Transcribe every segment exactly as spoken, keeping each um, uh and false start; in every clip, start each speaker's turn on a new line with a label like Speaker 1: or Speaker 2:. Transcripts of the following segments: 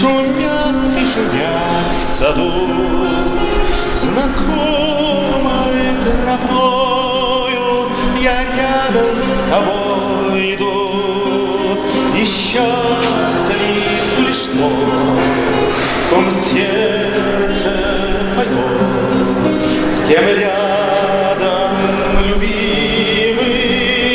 Speaker 1: Шумят и шумят в саду знакомой тропою. Я рядом с тобой иду, и счастлив лишь тот, в ком сердце поет, с кем рядом любимый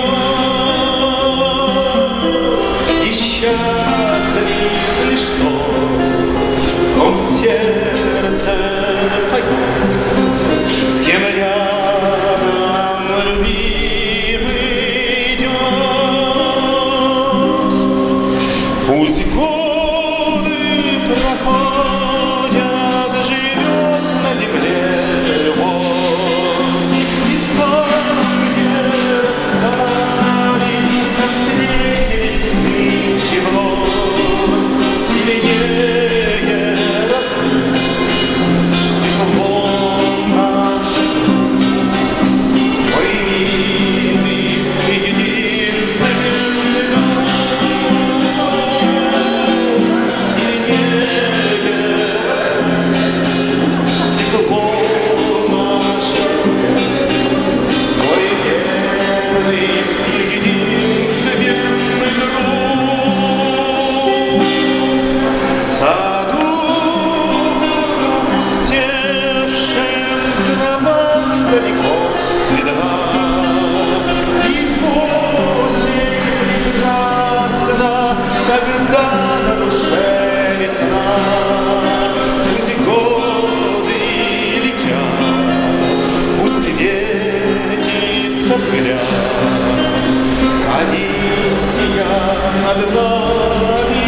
Speaker 1: идет. И счастлив лишь тот, в ком сердце поет, с кем рядом любимый идет. Пусть годы проходят, живет на земле любовь, и там, где расстались, как встретились нынче вновь, сильнее разлук волн наших. Мой милый и единственный друг, далеко видна, и осень прекрасна, когда на душе весна. Пусть годы летят, пусть светится взгляд, Алисия над нами.